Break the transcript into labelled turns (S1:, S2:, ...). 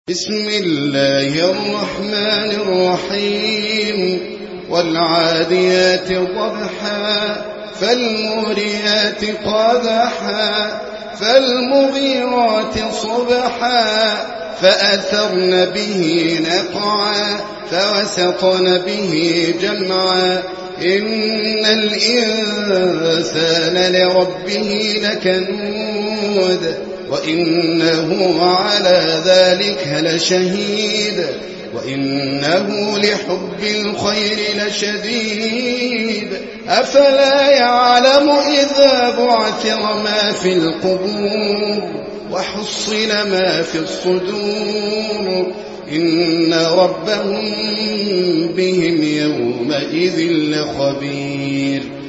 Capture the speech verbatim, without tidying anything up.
S1: بسم الله الرحمن الرحيم والعاديات ضبحا فالموريات قدحا فالمغيرات صبحا فأثرن به نقعا فوسطن به جمعا إن الإنسان لربه لكنود وإنه على ذلك لشهيد وإنه لحب الخير لشديد أفلا يعلم إذا بعثر ما في القبور وحصل ما في الصدور إن ربهم بهم يومئذ لخبير.